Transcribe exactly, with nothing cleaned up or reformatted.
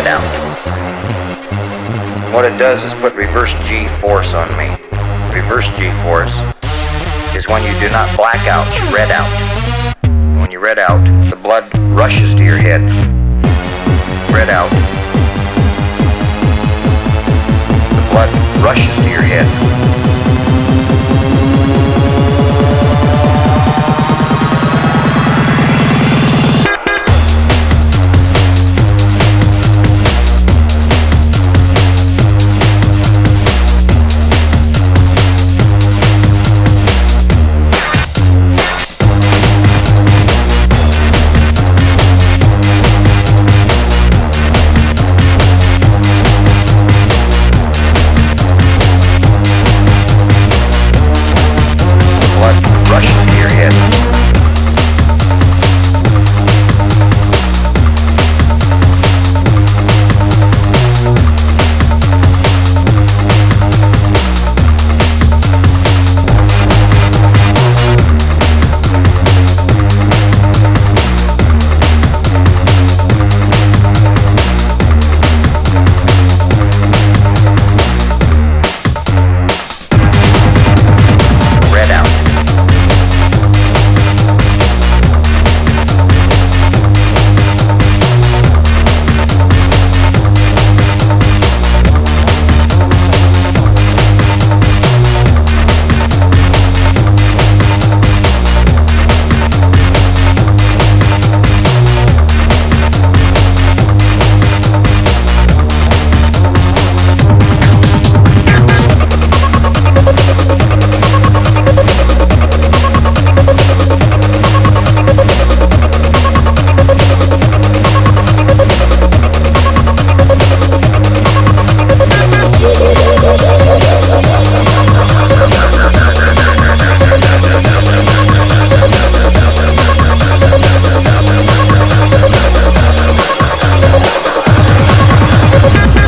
red out. What it does is put reverse G-force on me. Reverse G-force is when you do not black out, you red out. When you red out, the blood rushes to your head. Red out. The blood rushes to your head.